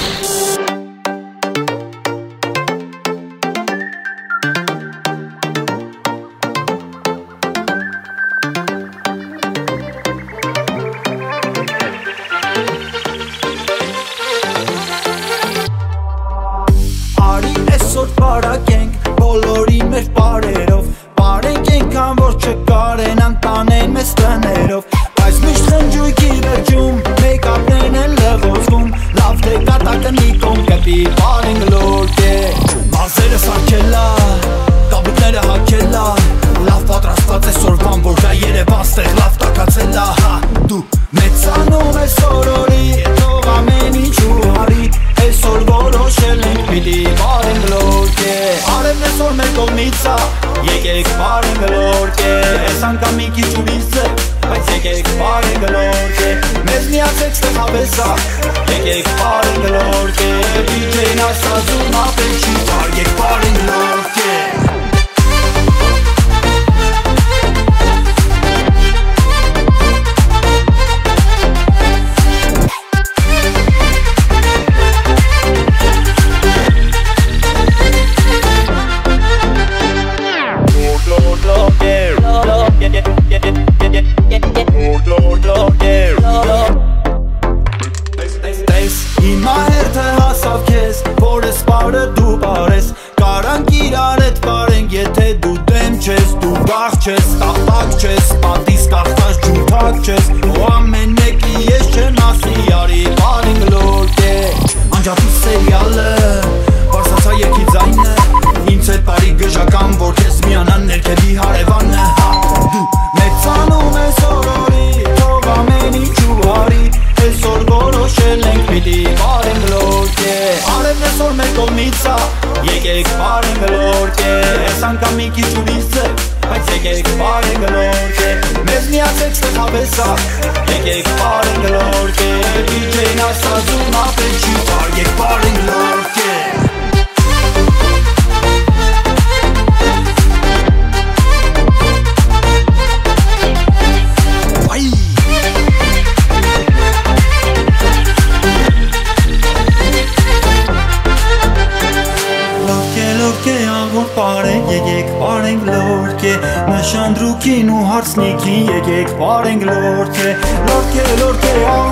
Պարակենք բոլորի մեր պարերով, պարենք ենքան որ չկարեն անտանեն մեզ տներով, բայց միշտ խնջույքի վերջում մեյքափներն են լղոզվում, լավ թե կատակը մի կողմ կպի պարենք լորկ է, մարզերը սարքելա, կապուտները հակելա, լավ պատրաստած է սորվան որ գա Երևան ստեղ լավ տակացելա, դու մեծանում ես օրորի, թող ամեն ինչ ու հարի, այսօր որոշել ենք պիտի պարենք լորկ է, արևն այսօր մեր կողմից ա, եկեք պարենք լորկ է, այս անգամ մի քիչ ուրիշ է, բայց եկեք պարենք լորկ է, մեզ միացեք ստեղ հավես ա, եկեք պարենք լորկ է, DJ-ն ասածում ապել չի պար, եք պարենք լորկ է. Հիմա հերթը հասավ քեզ, որ ես պարը դու պարես, կարանք իրար հետ պարենք, եթե դու դեմ չես, դու վաղ չես, տաղտակ չես, պատիս կախտած ջութակ չես, ու ամեն մեկի ես չեմ ասի, արի պարենք լորկ է, անջատի սերիալը, բարսացա երկի ձայնը, ինձ հետ պարի գժական, որ քեզ միանան ներքևի հարևանը, դու մեծանում ես օրորի, թող ամեն ինչ ու հարի, այսօր որոշել ենք պիտի պարենք լորկ է, արևն այսօր մեր կողմից ա, եկեք պարենք լորկ է, այս անգամ մի քիչ ուրիշ է, բայց եկեք պարենք լորկ է, մեզ միացեք ստեղ հավես ա, եկեք պարենք լորկ է, DJ-ն ասածում ապել չի պար, եք պարենք լորկ է. Պարենք, եկեք պարենք լորկ է, նշան դրուքին ու հարցնիքին, եկեք պարենք լորկ է, լորկ է, լորկ է,